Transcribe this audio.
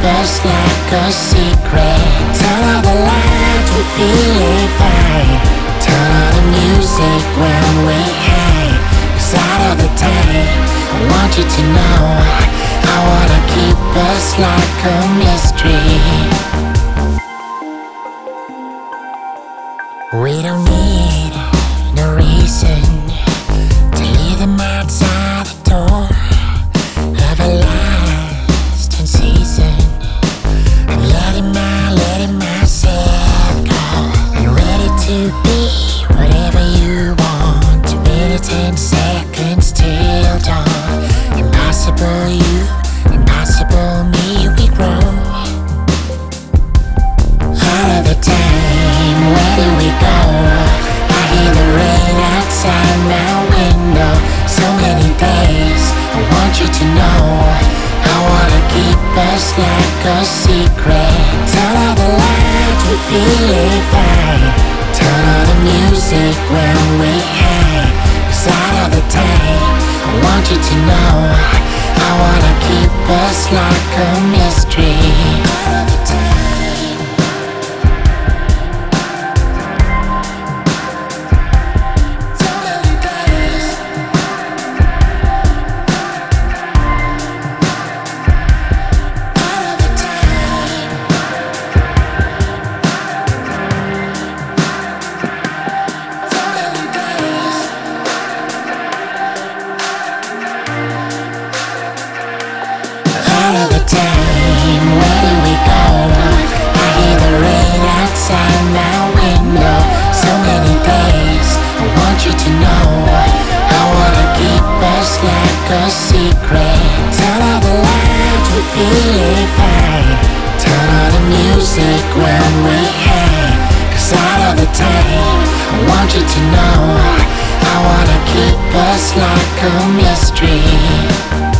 us like a secret. Turn all the lights, we feel it fine. Turn on the music when we hang. 'Cause out of the time, I want you to know I wanna keep us like a mystery. We don't need no reason to leave them outside the door of a lasting season. I'm letting myself go. I'm ready to be whatever you want. 2 minutes, 10 seconds till dawn. Impossible you, impossible me, we grow. All of the time, where do we go? I hear the rain outside my window. So many days, I want you to know I wanna keep us like a secret. Turn all the lights, we feel it fine. Turn on the music when we hang. 'Cause out of the time, I want you to know I wanna keep us like a mystery. All of the time. All of the time, where do we go? I hear the rain outside my window. So many days, I want you to know I wanna keep us like a secret. Turn all the lights, we feel it fine. Turn on the music when we hang. 'Cause out of the time, I want you to know I wanna keep us like a mystery.